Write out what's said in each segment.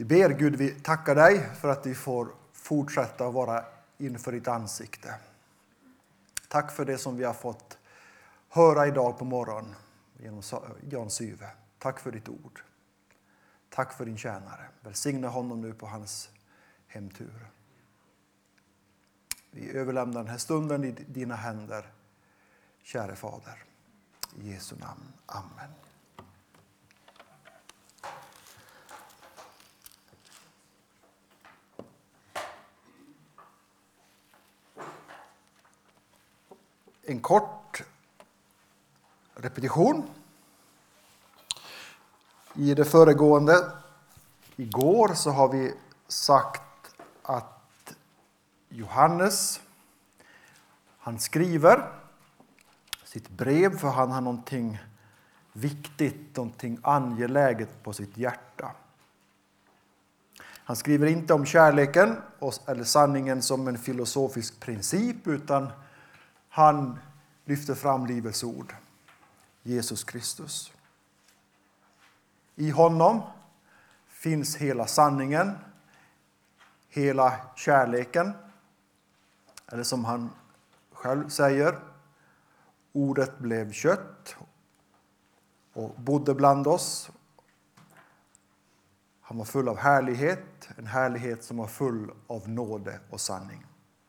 Vi ber Gud, vi tackar dig för att vi får fortsätta att vara inför ditt ansikte. Tack för det som vi har fått höra idag på morgonen genom Jan Syve. Tack för ditt ord. Tack för din tjänare. Välsigna honom nu på hans hemtur. Vi överlämnar den här stunden i dina händer, käre Fader. I Jesu namn. Amen. En kort repetition. I det föregående, igår, så har vi sagt att Johannes, han skriver sitt brev för han har någonting viktigt, någonting angeläget på sitt hjärta. Han skriver inte om kärleken eller sanningen som en filosofisk princip, utan han lyfter fram livets ord, Jesus Kristus. I honom finns hela sanningen, hela kärleken, eller som han själv säger, ordet blev kött och bodde bland oss. Han var full av härlighet, en härlighet som var full av nåde och sanning.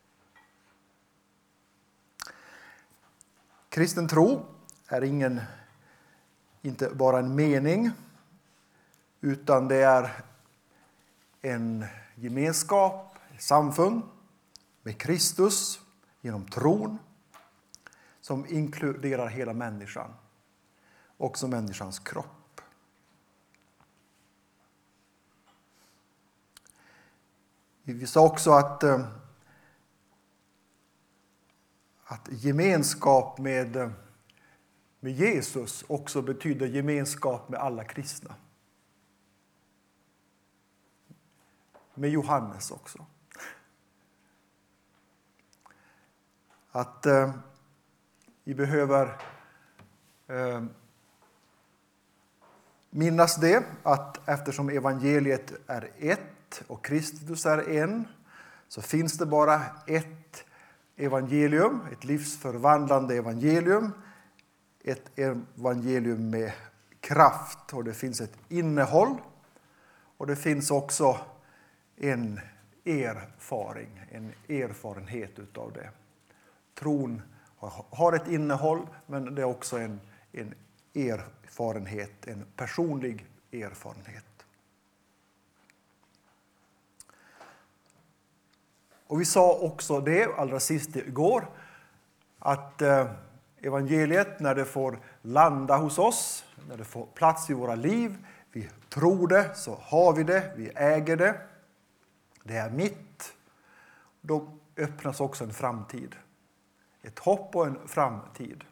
Kristen tro är inte bara en mening, utan det är en gemenskap, ett samfund med Kristus genom tron som inkluderar hela människan, också människans kropp. Vi sa också att gemenskap med Jesus också betyder gemenskap med alla kristna. Med Johannes också. Att vi behöver minnas det, att eftersom evangeliet är ett och Kristus är en, så finns det bara ett evangelium, ett livsförvandlande evangelium, ett evangelium med kraft, och det finns ett innehåll, och det finns också en erfarenhet utav det. Tron har ett innehåll, men det är också en erfarenhet, en personlig erfarenhet. Och vi sa också det allra sist igår, att evangeliet, när det får landa hos oss, när det får plats i våra liv, vi tror det, så har vi det, vi äger det. Det är mitt. Då öppnas också en framtid. Ett hopp och en framtid.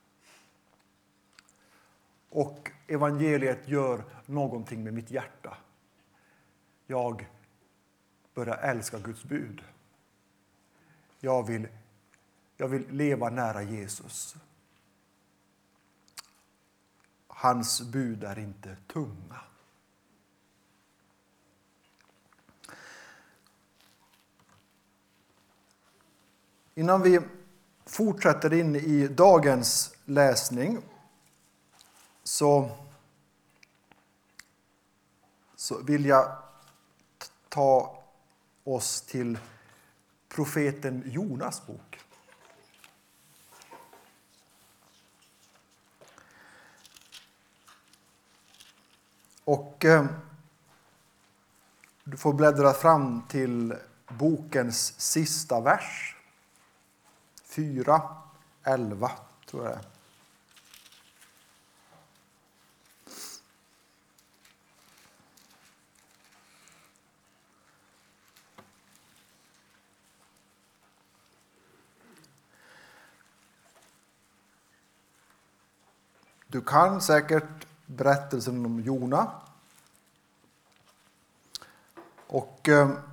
Och evangeliet gör någonting med mitt hjärta. Jag börjar älska Guds bud. Jag vill leva nära Jesus. Hans bud är inte tunga. Innan vi fortsätter in i dagens läsning så vill jag ta oss till profeten Jonas bok. Och du får bläddra fram till bokens sista vers. 4:11 tror jag det är. Du kan säkert berättelsen om Jona. Och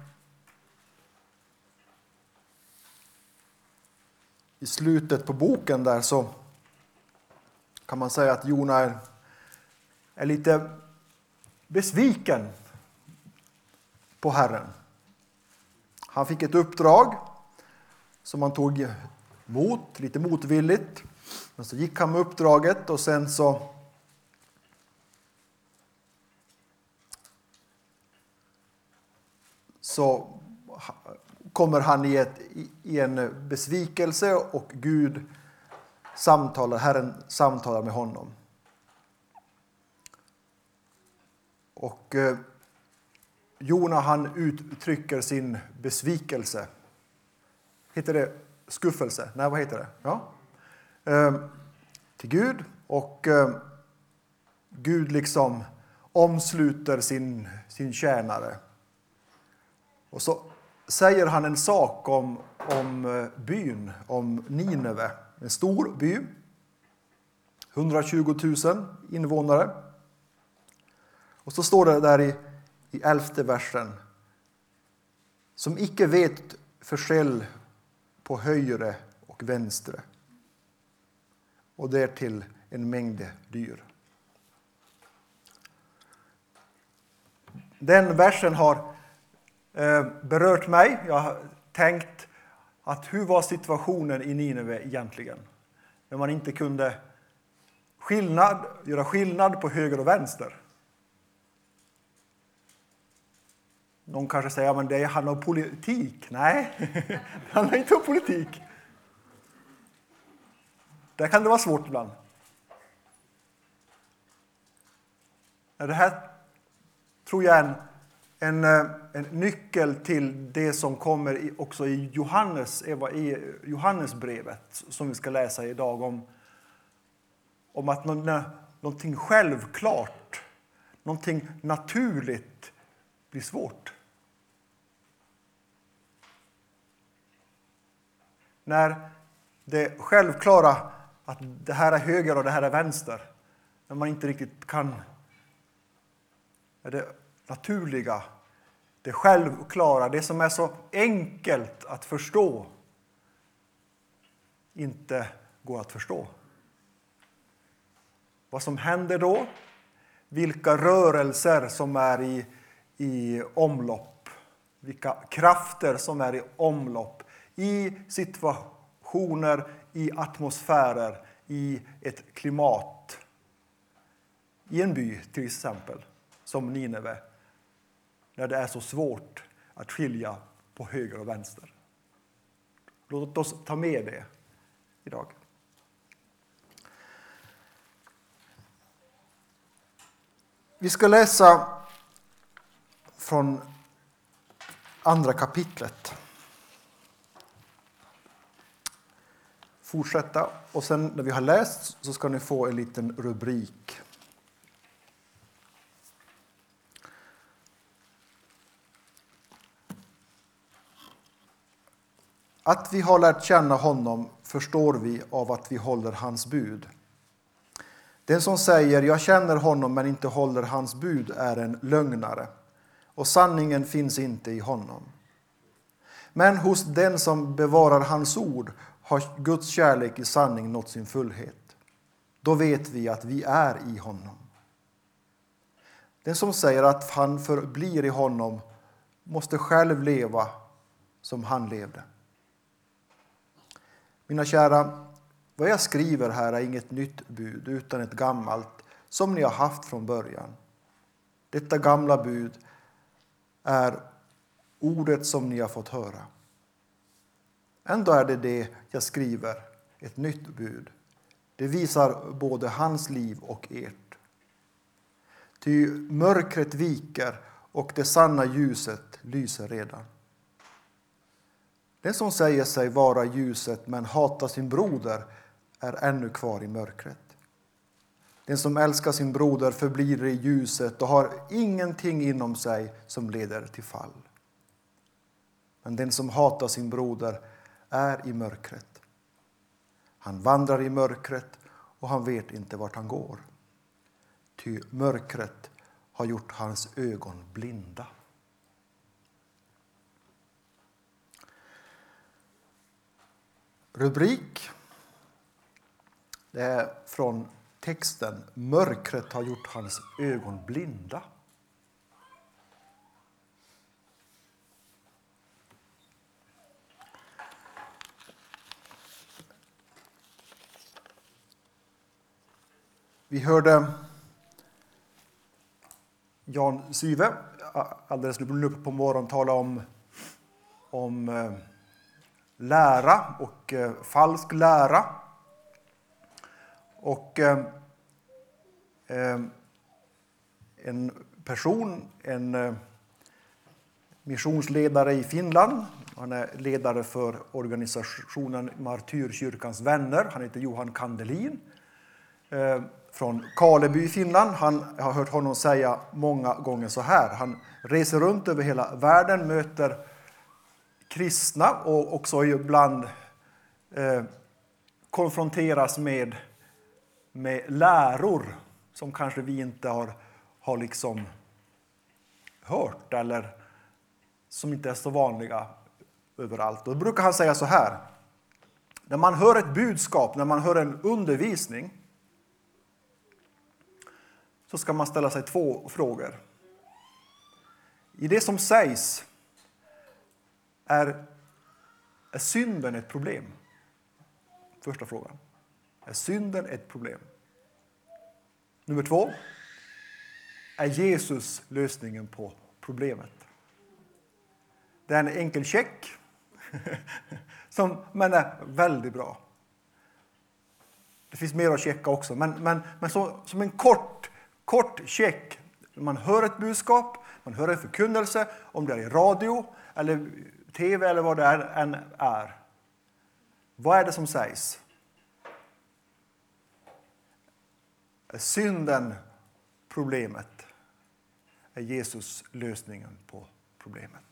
i slutet på boken där så kan man säga att Jona är lite besviken på Herren. Han fick ett uppdrag som han tog emot, lite motvilligt. Men så gick han med uppdraget och sen så kommer han i en besvikelse och Herren samtalar med honom. Och Jona han uttrycker sin besvikelse. Heter det skuffelse? Nej, vad heter det? Ja. Till Gud, och Gud liksom omsluter sin tjänare. Och så säger han en sak om byn, om Nineve. En stor by, 120 000 invånare. Och så står det där i 11:e versen: som icke vet förskäll på högre och vänstre, och därtill en mängd dyr. Den versen har berört mig. Jag har tänkt att hur var situationen i Nineve egentligen? När man inte kunde göra skillnad på höger och vänster. Någon kanske säger att det handlar om politik. Nej, det handlar inte om politik. Där kan det vara svårt ibland. Det här tror jag är en nyckel till det som kommer också i Johannesbrevet som vi ska läsa idag, om att någonting självklart, någonting naturligt blir svårt. När det självklara att det här är höger och det här är vänster, när man inte riktigt kan, det naturliga, det självklara, det som är så enkelt att förstå, inte går att förstå. Vad som händer då? Vilka rörelser som är i omlopp. Vilka krafter som är i omlopp. I situationer, i atmosfärer, i ett klimat. I en by till exempel, som Nineve. När det är så svårt att skilja på höger och vänster. Låt oss ta med det idag. Vi ska läsa från andra kapitlet. Fortsätta, och sen när vi har läst så ska ni få en liten rubrik. Att vi har lärt känna honom förstår vi av att vi håller hans bud. Den som säger jag känner honom men inte håller hans bud är en lögnare, och sanningen finns inte i honom. Men hos den som bevarar hans ord har Guds kärlek i sanning nått sin fullhet. Då vet vi att vi är i honom. Den som säger att han förblir i honom måste själv leva som han levde. Mina kära, vad jag skriver här är inget nytt bud utan ett gammalt som ni har haft från början. Detta gamla bud är ordet som ni har fått höra. Ändå är det jag skriver, ett nytt bud. Det visar både hans liv och ert. Ty mörkret viker och det sanna ljuset lyser redan. Den som säger sig vara ljuset men hatar sin broder är ännu kvar i mörkret. Den som älskar sin broder förblir i ljuset och har ingenting inom sig som leder till fall. Men den som hatar sin broder är i mörkret. Han vandrar i mörkret och han vet inte vart han går. Ty mörkret har gjort hans ögon blinda. Rubrik. Det är från texten mörkret har gjort hans ögon blinda. Vi hörde Jan Syve alldeles nu på morgonen tala om lära och falsk lära. Och en person, en missionsledare i Finland, han är ledare för organisationen Martyrkyrkans vänner, han heter Johan Kandelin från Karleby i Finland. Han har hört honom säga många gånger så här: han reser runt över hela världen, möter kristna och också ibland konfronteras med läror som kanske vi inte har liksom hört eller som inte är så vanliga överallt. Och då brukar han säga så här: när man hör ett budskap, när man hör en undervisning, så ska man ställa sig 2 frågor. I det som sägs, är synden ett problem? Första frågan. Är synden ett problem? Nummer 2. Är Jesus lösningen på problemet? Det är en enkel check men är väldigt bra. Det finns mer att checka också, men som en kort check. Man hör ett budskap, man hör en förkunnelse, om det är i radio eller tv eller vad det än är. Vad är det som sägs? Är synden problemet? Är Jesus lösningen på problemet?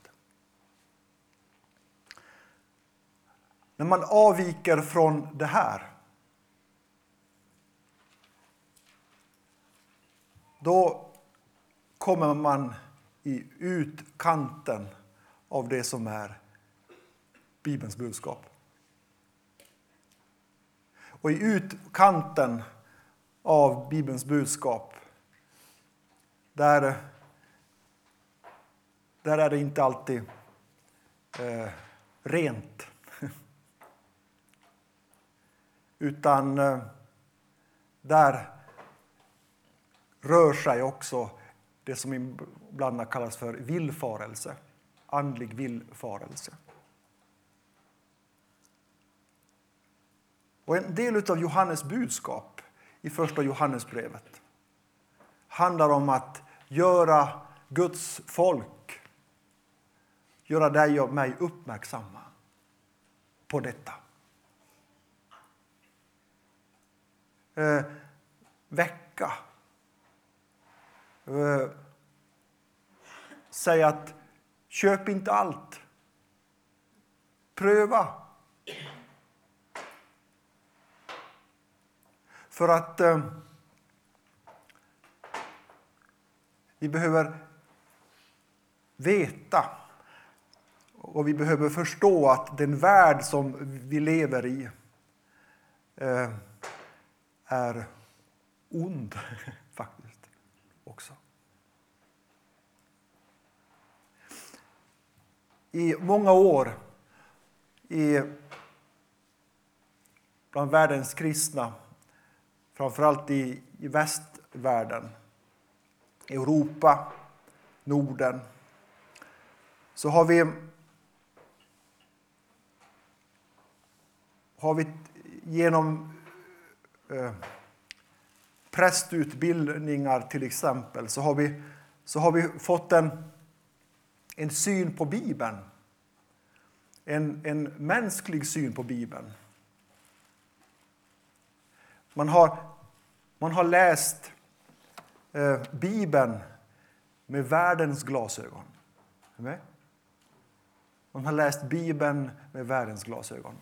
När man avviker från det här, då kommer man i utkanten av det som är Bibelns budskap. Och i utkanten av Bibelns budskap, där är det inte alltid rent. Utan där rör sig också det som ibland kallas för villfarelse, andlig villfarelse. Och en del av Johannes budskap i första Johannesbrevet handlar om att göra Guds folk, göra dig och mig uppmärksamma på detta. Väcka. Säg att köp inte allt. Pröva. För att vi behöver veta och vi behöver förstå att den värld som vi lever i är ond faktiskt också. I många år bland världens kristna, framförallt i västvärlden, Europa, Norden, så har vi genom prästutbildningar till exempel så har vi fått en syn på Bibeln. En mänsklig syn på Bibeln. Man har läst Bibeln med världens glasögon. Man har läst Bibeln med världens glasögon.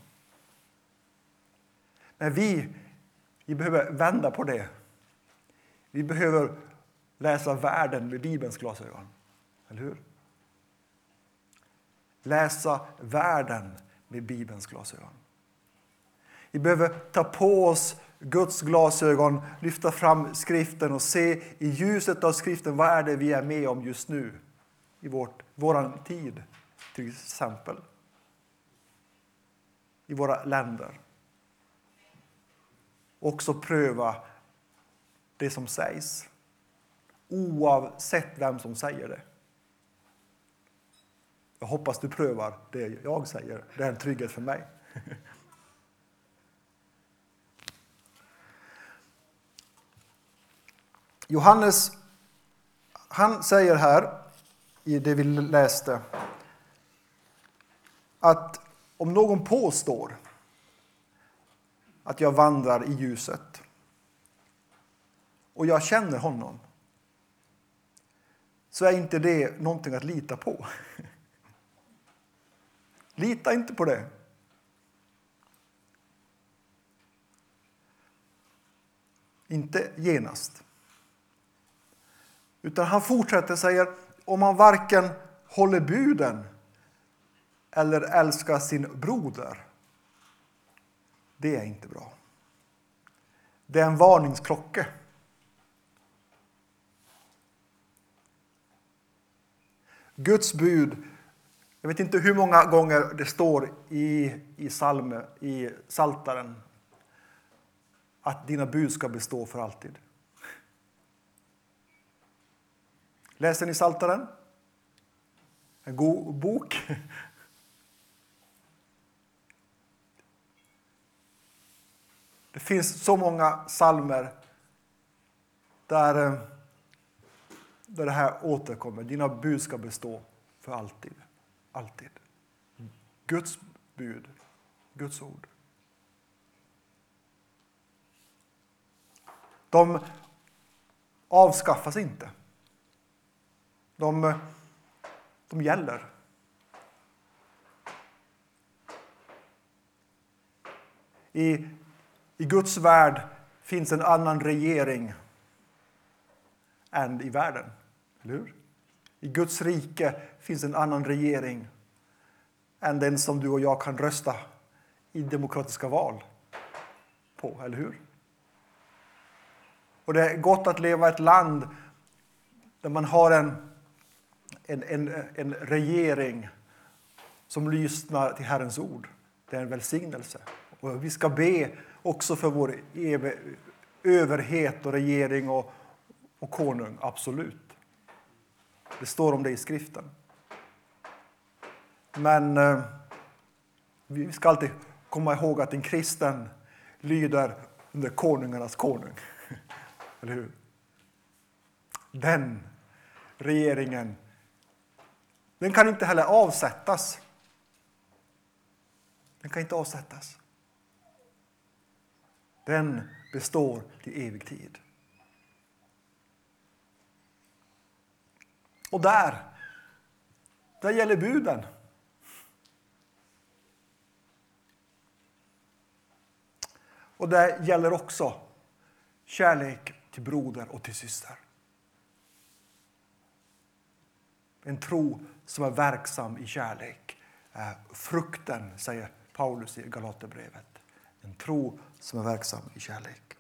Men vi behöver vända på det. Vi behöver läsa världen med Bibelns glasögon. Eller hur? Läsa världen med Bibelns glasögon. Vi behöver ta på oss Guds glasögon, lyfta fram skriften och se i ljuset av skriften vad är det vi är med om just nu i våran tid till exempel. I våra länder. Också pröva det som sägs. Oavsett vem som säger det. Jag hoppas du prövar det jag säger. Det är en trygghet för mig. Johannes, han säger här i det vi läste att om någon påstår att jag vandrar i ljuset och jag känner honom, så är inte det någonting att lita på. Lita inte på det. Inte genast. Utan han fortsätter och säger, om man varken håller buden eller älskar sin broder, det är inte bra. Det är en varningsklocka. Guds bud, jag vet inte hur många gånger det står i Psaltaren att dina bud ska bestå för alltid. Läser ni Psaltaren? En god bok. Det finns så många psalmer där det här återkommer. Dina bud ska bestå för alltid. Alltid. Guds bud. Guds ord. De avskaffas inte. De gäller. I Guds värld finns en annan regering än i världen. Eller hur? I Guds rike finns en annan regering än den som du och jag kan rösta i demokratiska val på. Eller hur? Och det är gott att leva i ett land där man har en regering som lyssnar till Herrens ord. Det är en välsignelse. Och vi ska be också för vår överhet och regering och konung. Absolut. Det står om det i skriften. Men vi ska alltid komma ihåg att en kristen lyder under konungarnas konung. Eller hur? Den regeringen, den kan inte heller avsättas. Den kan inte avsättas. Den består till evig tid. Och där gäller buden. Och det gäller också kärlek till broder och till syster. En tro som är verksam i kärlek är frukten, säger Paulus i Galaterbrevet. En tro som är verksam i kärlek.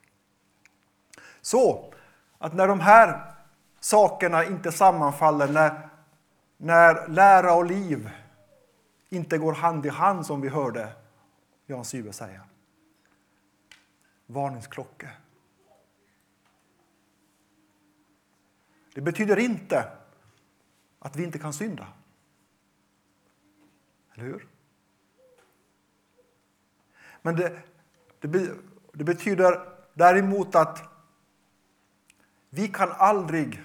Så att när de här sakerna inte sammanfaller, när lära och liv inte går hand i hand, som vi hörde Jan Sybe säga. Varningsklocka. Det betyder inte att vi inte kan synda. Eller hur? Men det betyder däremot att vi kan aldrig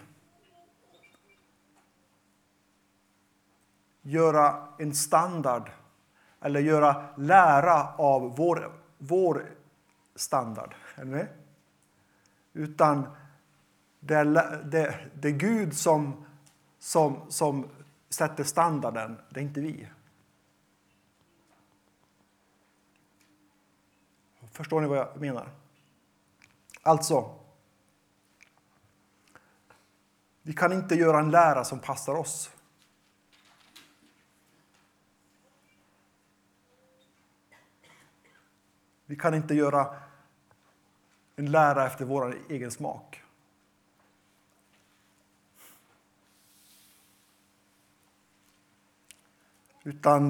göra en standard eller göra lära av vår standard. Är ni med? Utan det är Gud som sätter standarden, det är inte vi. Förstår ni vad jag menar? Alltså, vi kan inte göra en lära som passar oss. Vi kan inte göra en lära efter vår egen smak. Utan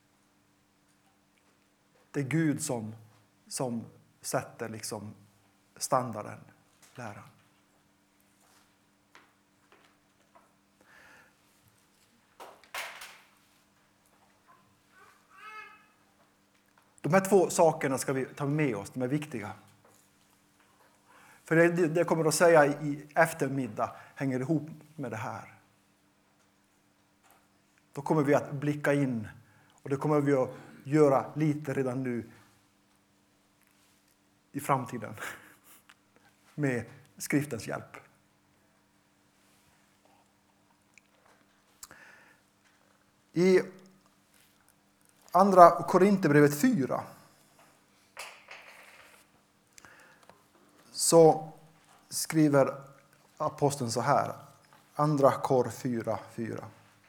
det är Gud som sätter liksom standarden, läran. De här två sakerna ska vi ta med oss, de är viktiga. För det kommer att säga i eftermiddag hänger ihop med det här. Då kommer vi att blicka in, och det kommer vi att göra lite redan nu i framtiden med skriftens hjälp. I andra Korinthierbrevet 4 så skriver aposteln så här. Andra Kor 4:4.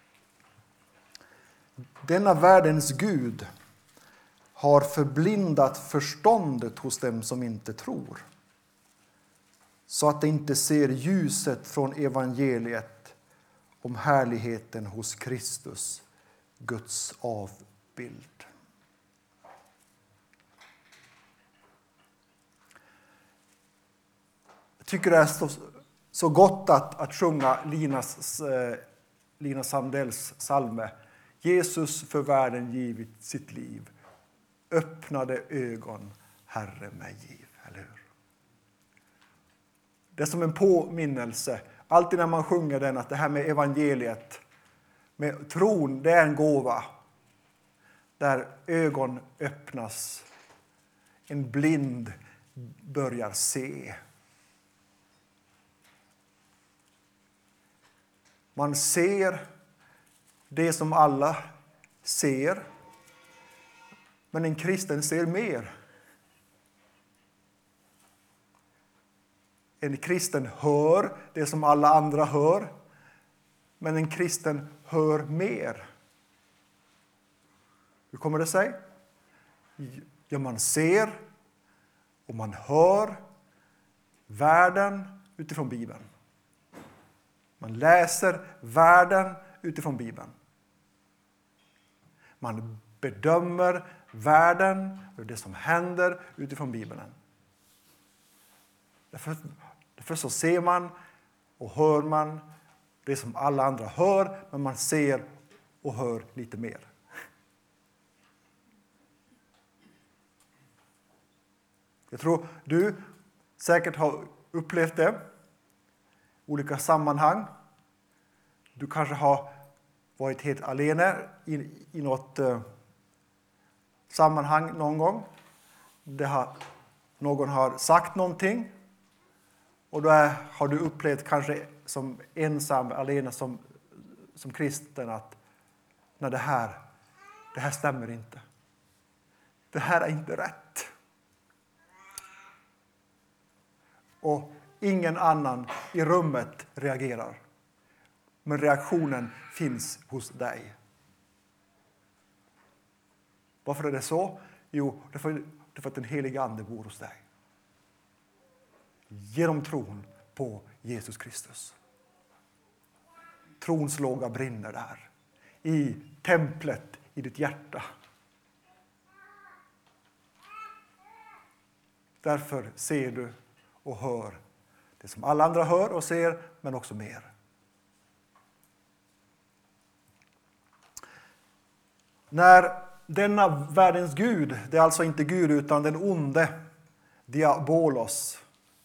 Denna världens Gud har förblindat förståndet hos dem som inte tror, så att de inte ser ljuset från evangeliet om härligheten hos Kristus, Guds avbild. Jag tycker det är så gott att sjunga Lina Sandells psalme. Jesus för världen givit sitt liv, öppnade ögon Herre mig giv. Eller hur? Det är som en påminnelse, alltid när man sjunger den, att det här med evangeliet, med tron, det är en gåva. Där ögon öppnas, en blind börjar se. Man ser det som alla ser, men en kristen ser mer. En kristen hör det som alla andra hör, men en kristen hör mer. Hur kommer det sig? Ja, man ser och man hör världen utifrån Bibeln. Man läser världen utifrån Bibeln. Man bedömer världen och det som händer utifrån Bibeln. Därför så ser man och hör man det som alla andra hör, men man ser och hör lite mer. Jag tror du säkert har upplevt det i olika sammanhang. Du kanske har varit helt alene i något sammanhang någon gång. Någon har sagt någonting, och då har du upplevt kanske som ensam, alene som kristen, att nej, det här stämmer inte. Det här är inte rätt. Och ingen annan i rummet reagerar. Men reaktionen finns hos dig. Varför är det så? Jo, det är för att den heliga ande bor hos dig. Genom tron på Jesus Kristus. Trons låga brinner där. I templet i ditt hjärta. Därför ser du och hör det som alla andra hör och ser, men också mer. När denna världens Gud, det är alltså inte Gud utan den onde, diabolos,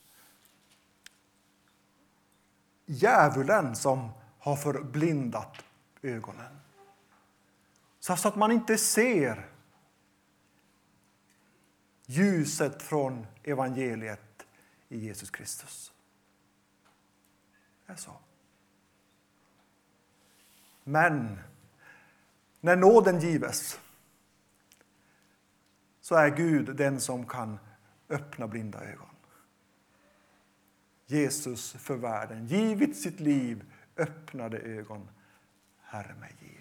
djävulen som har förblindat ögonen. Så att man inte ser ljuset från evangeliet i Jesus Kristus. Det är så. Men när nåden gives så är Gud den som kan öppna blinda ögon. Jesus för världen givit sitt liv, öppnade ögon, Herre mig giv.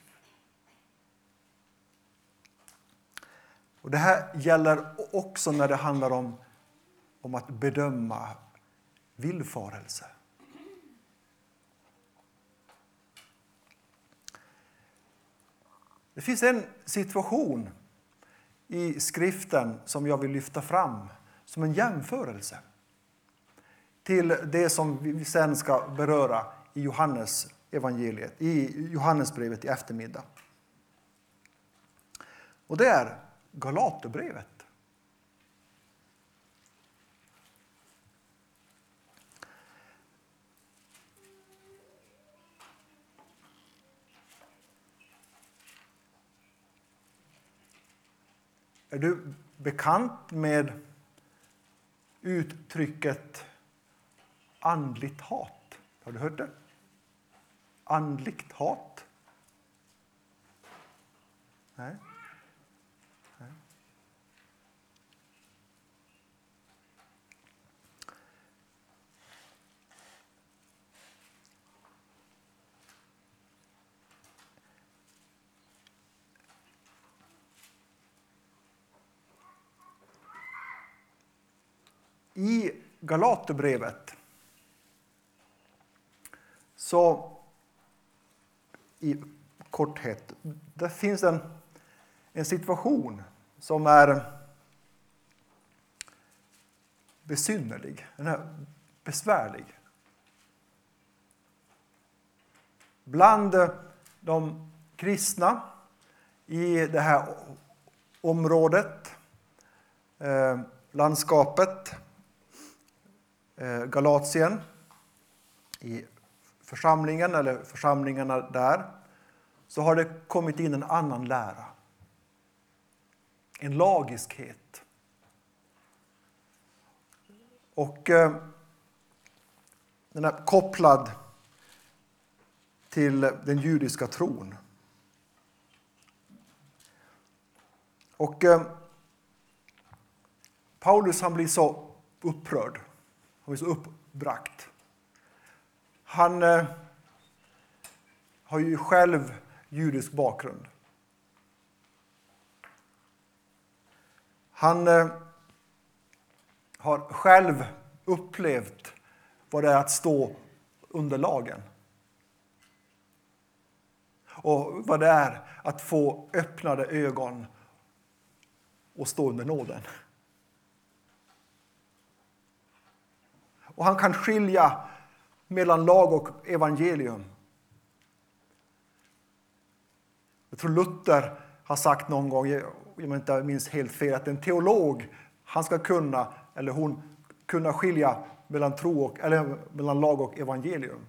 Och det här gäller också när det handlar om att bedöma villfarelse. Det finns en situation i skriften som jag vill lyfta fram som en jämförelse. till det som vi sen ska beröra i Johannes evangeliet, i Johannesbrevet i eftermiddag. Och det är Galaterbrevet. Är du bekant med uttrycket andligt hat? Har du hört det? Andligt hat? Nej. Nej. I Galaterbrevet så i korthet, det finns en situation som är besynnerlig, den är besvärlig. Bland de kristna i det här området, landskapet, Galatien, i församlingen eller församlingarna där, så har det kommit in en annan lära. En lagiskhet. Och den är kopplad till den judiska tron. Och Paulus, han blir så upprörd. Han blir så uppbragt. Han har ju själv judisk bakgrund. Han har själv upplevt vad det är att stå under lagen. Och vad det är att få öppnade ögon och stå under nåden. Och han kan skilja mellan lag och evangelium. Jag tror Luther har sagt någon gång, jag inte minns helt fel, att en teolog, han ska kunna, eller hon, kunna skilja mellan tro och, eller mellan lag och evangelium.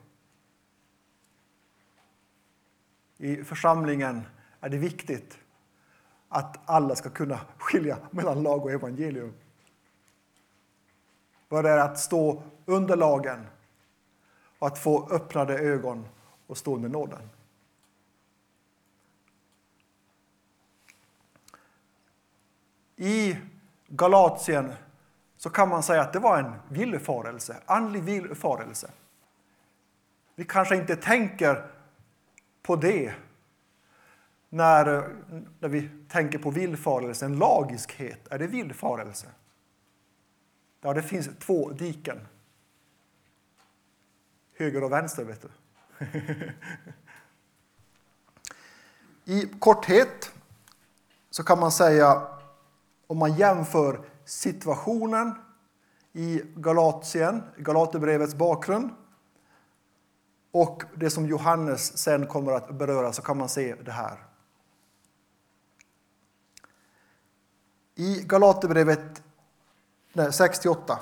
I församlingen är det viktigt att alla ska kunna skilja mellan lag och evangelium. Vad det är att stå under lagen och att få öppnade ögon och stå under nåden. I Galatien så kan man säga att det var en villfarelse, andlig villfarelse. Vi kanske inte tänker på det när vi tänker på villfarelse, en lagiskhet. Är det villfarelse? Ja, det finns två diken. Höger och vänster, vet du. I korthet så kan man säga, om man jämför situationen i Galatien, Galaterbrevets bakgrund, och det som Johannes sen kommer att beröra, så kan man se det här. I Galaterbrevet 68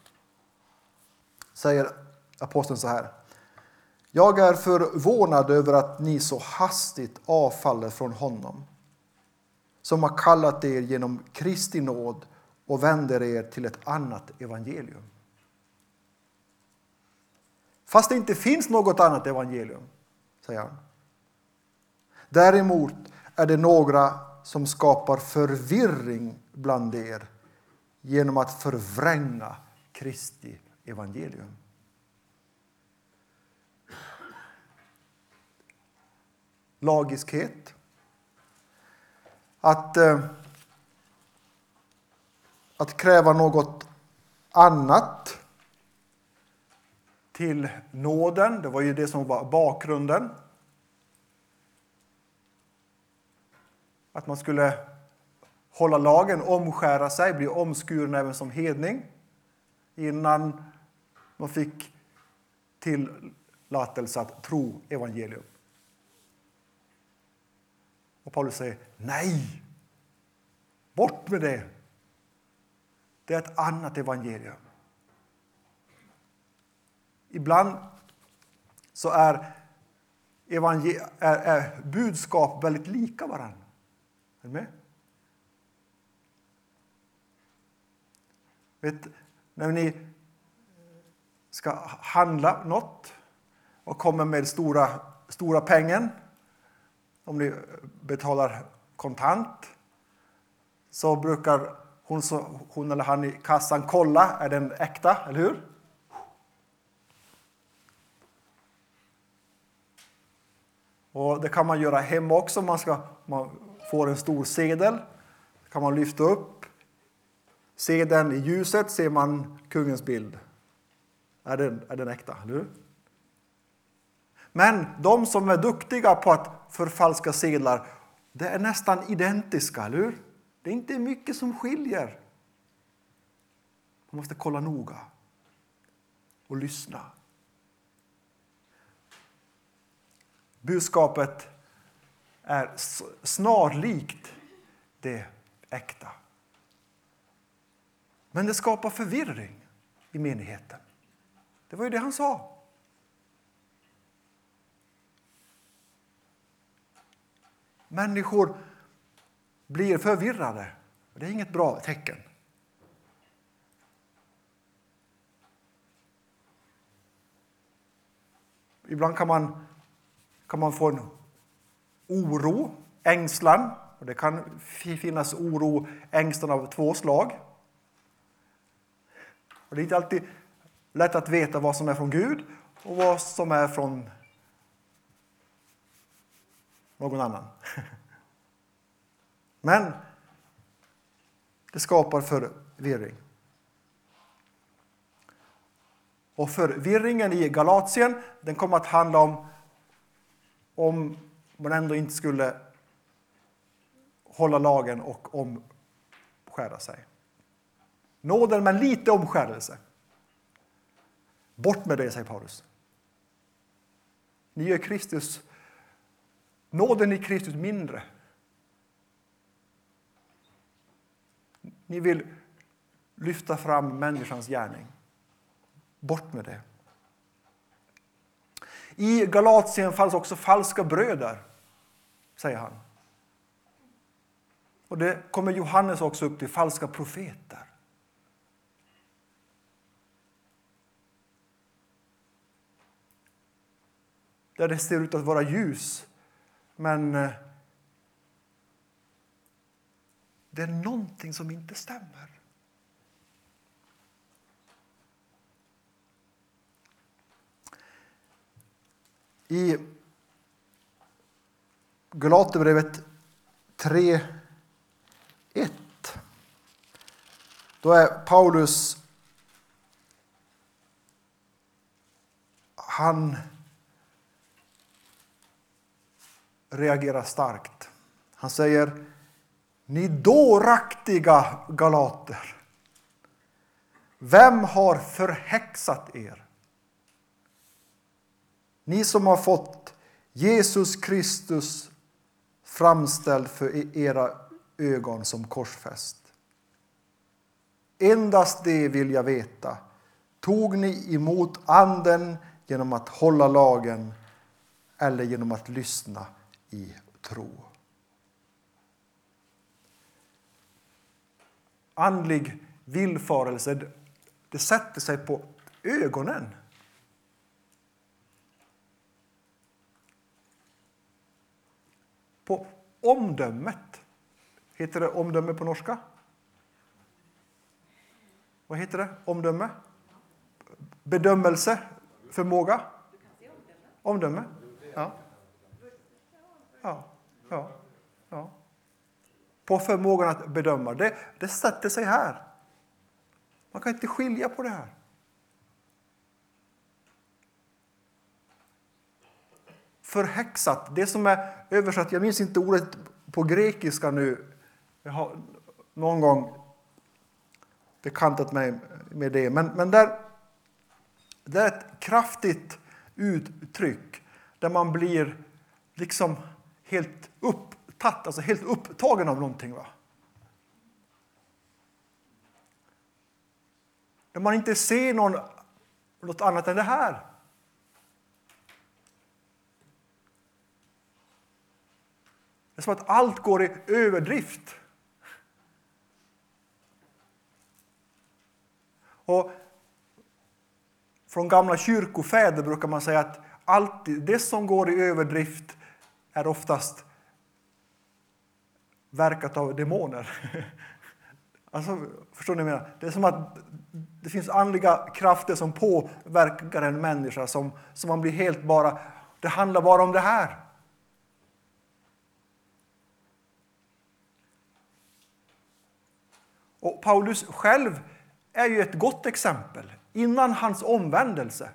säger aposteln så här: Jag är förvånad över att ni så hastigt avfaller från honom, som har kallat er genom Kristi nåd och vänder er till ett annat evangelium. Fast det inte finns något annat evangelium, säger han. Däremot är det några som skapar förvirring bland er genom att förvränga Kristi evangelium. Lagiskhet. Att kräva något annat till nåden. Det var ju det som var bakgrunden. Att man skulle hålla lagen, omskära sig, bli omskuren även som hedning, innan man fick tillåtelse att tro evangelium. Och Paulus säger, nej, bort med det. Det är ett annat evangelium. Ibland så är budskap väldigt lika varandra. Är du med? Vet, när ni ska handla något och kommer med stora pengar, om ni betalar kontant, så brukar hon eller han i kassan kolla, är den äkta, eller hur? Och det kan man göra hemma också. Man får en stor sedel. Kan man lyfta upp sedeln i ljuset, ser man kungens bild. Är den äkta, eller hur? Men de som är duktiga på att förfalska sedlar, det är nästan identiska, eller hur? Det är inte mycket som skiljer. Man måste kolla noga och lyssna. Budskapet är snarlikt det äkta. Men det skapar förvirring i menigheten. Det var ju det han sa. Människor blir förvirrade. Det är inget bra tecken. Ibland kan man få en oro, ängslan. Och det kan finnas oro, ängslan av 2 slag. Och det är inte alltid lätt att veta vad som är från Gud och vad som är från någon annan. Men det skapar förvirring. Och förvirringen i Galatien, den kommer att handla om man ändå inte skulle hålla lagen och omskära sig. Nåden men lite omskärelse. Bort med det, säger Paulus. Ni gör nåden i Kristus mindre. Ni vill lyfta fram människans gärning. Bort med det. I Galatien fanns också falska bröder, säger han. Och det kommer Johannes också upp till, falska profeter. Där det ser ut att vara ljus, men det är någonting som inte stämmer. I Galaterbrevet 3:1 då är Paulus, han reagerar starkt. Han säger: ni dåraktiga galater, vem har förhäxat er? Ni som har fått Jesus Kristus framställd för era ögon som korsfäst. Endast det vill jag veta. Tog ni emot anden genom att hålla lagen eller genom att lyssna i tro? Andlig villfarelse, det sätter sig på ögonen. På omdömet. Heter det omdöme på norska? Vad heter det? Omdöme? Bedömelse? Förmåga? Omdöme? Ja. Ja. På förmågan att bedöma. Det sätter sig här. Man kan inte skilja på det här. Förhäxat. Det som är översatt, jag minns inte ordet på grekiska nu. Jag har någon gång bekantat mig med det. Men där Det är ett kraftigt uttryck där man blir liksom helt upptatt, alltså helt upptagen av någonting. Va? Där man inte ser något annat än det här. Det är som att allt går i överdrift. Och från gamla kyrkofäder brukar man säga att alltid, det som går i överdrift är oftast verkat av demoner. Alltså, förstår ni vad jag menar? Det är som att det finns andliga krafter som påverkar en människa som man blir helt bara, det handlar bara om det här. Och Paulus själv är ju ett gott exempel innan hans omvändelse.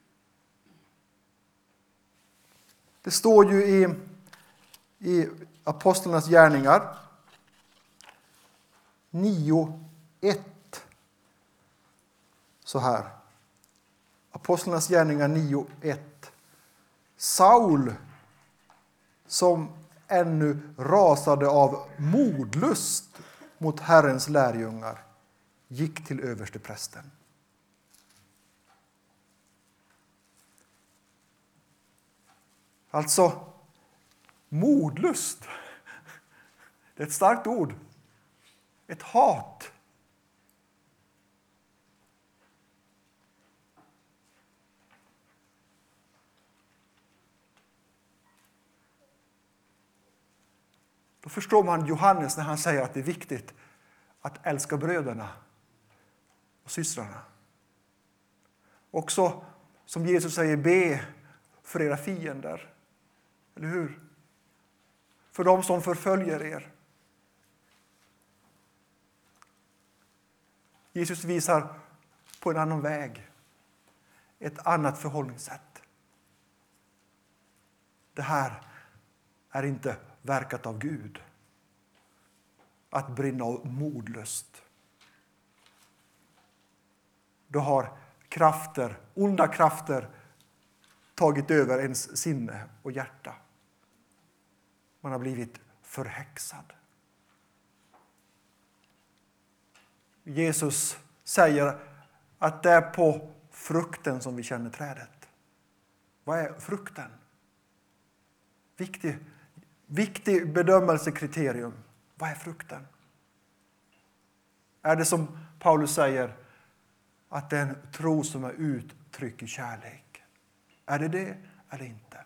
Det står ju i Apostlarnas gärningar 9:1 så här. Apostlarnas gärningar 9:1. Saul, som ännu rasade av modlust mot Herrens lärjungar, gick till översteprästen. Alltså, modlust. Det är ett starkt ord. Ett hat. Då förstår man Johannes när han säger att det är viktigt att älska bröderna och systrarna. Också som Jesus säger, be för era fiender. Eller hur? För de som förföljer er. Jesus visar på en annan väg. Ett annat förhållningssätt. Det här är inte verkat av Gud. Att brinna av modlust. Då har onda krafter tagit över ens sinne och hjärta. Man har blivit förhäxad. Jesus säger att det är på frukten som vi känner trädet. Vad är frukten? Viktig bedömelsekriterium. Vad är frukten? Är det som Paulus säger att det är en tro som är uttryck i kärlek? Är det eller inte?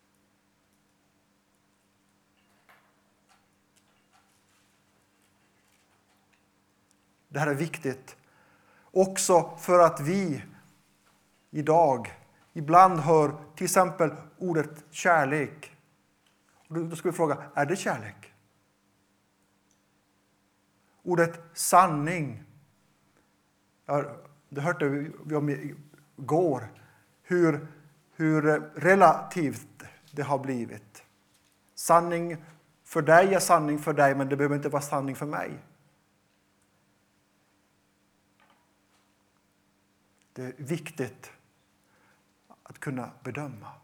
Det här är viktigt. Också för att vi idag ibland hör till exempel ordet kärlek. Då ska vi fråga, är det kärlek? Ordet sanning. Det hörde vi om igår. Hur relativt det har blivit. Sanning för dig är sanning för dig, men det behöver inte vara sanning för mig. Det är viktigt att kunna bedöma.